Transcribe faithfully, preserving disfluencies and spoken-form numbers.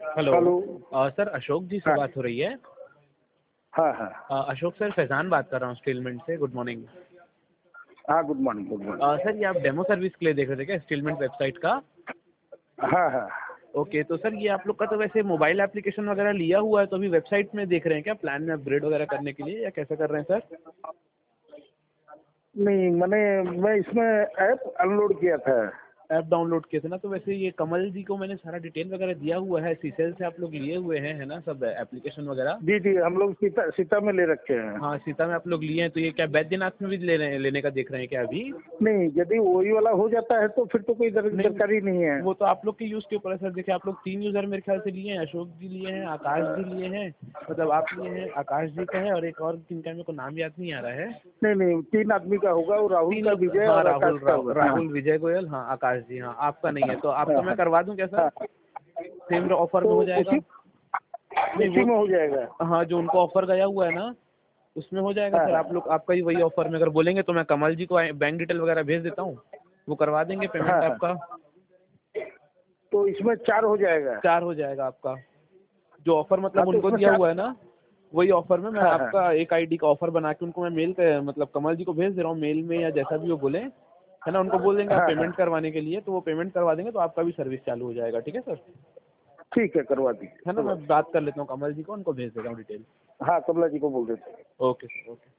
Hello. Hello. अ, sir Ashok ji से हाँ बात हो रही है। हाँ हाँ अ, अशोक सर, फैज़ान बात कर रहा हूँ स्टीलमेंट से। Good morning. हाँ, good morning good uh, morning. Sir ये आप डेमो सर्विस के लिए देख रहे थे क्या, स्टीलमेंट वेबसाइट का? हाँ हाँ। ओके, तो सर ये आप लोग का तो वैसे मोबाइल एप्लीकेशन वगैरह लिया हुआ है, तो अभी वेबसाइट में देख रहे हैं क्या, प्लान में अपग्रेड वगैरह करने के लिए, या कैसे कर रहे हैं सर? नहीं, मैंने मैं इसमें ऐप अनलोड किया था। ऐप डाउनलोड किए थे ना, तो वैसे ये कमल जी को मैंने सारा डिटेल वगैरह दिया हुआ है, सीसेल से आप लोग लिए हुए हैं, है ना, सब एप्लीकेशन वगैरह। जी जी, हम लोग सीता सीता में ले रखे हैं। हाँ, सीता में आप लोग लिए हैं, तो ये क्या बैद्यनाथ में भी ले रहे हैं, लेने का देख रहे हैं क्या अभी? नहीं, यदि वही वाला हो जाता है तो फिर तो कोई दर, नहीं, दरकारी नहीं है। वो तो आप लोग के यूज़ के ऊपर है सर। देखिए, आप लोग तीन यूज़र मेरे ख्याल से लिए हैं, अशोक जी लिए हैं, आकाश जी लिए हैं, मतलब आप लिए हैं, आकाश जी का है, और एक और जिनका मेरे को नाम याद नहीं आ रहा है। नहीं नहीं, तीन आदमी का होगा, वो राहुल तीन का, लोग, विजय हाँ, और आकाश राहुल का रा, होगा। हाँ राहुल विजय गोयल, हाँ, आकाश जी, हाँ। आपका नहीं है, तो आपका हाँ मैं हाँ करवा दूं क्या सर? हाँ। सेम ऑफर में तो हो जाएगा? उसी नहीं उसी वो, में हो जाएगा। हाँ, जो उनको ऑफर गया हुआ है ना, उसमें हो जाएगा हाँ सर। हाँ आप लोग, आपका ही वही ऑफर में अगर बोलेंगे तो मैं कमल जी को बैंक डिटेल वगैरह भेज देता हूँ, वो करवा देंगे हाँ पेमेंट हाँ। आपका। तो इसमें चार हो जाएगा। चार हो जाएगा आपका, जो ऑफर हाँ, मतलब तो उनको उसमें दिया चार। हुआ है ना, वही ऑफर में मैं हाँ हाँ आपका एक आईडी का ऑफर बना के उनको मैं मेल कर, मतलब कमल जी को भेज दे रहा हूँ मेल में, या जैसा भी वो बोले, है ना। उनको बोल देंगे आप हाँ हाँ। पेमेंट करवाने के लिए, तो वो पेमेंट करवा देंगे, तो आपका भी सर्विस चालू हो जाएगा। ठीक है सर? ठीक है, करवा दी है ना, करवा मैं दी। बात कर लेता हूँ कमल जी को, उनको भेज देता हूँ डिटेल। हाँ, कमला जी को बोल देते हैं। Okay sir, okay.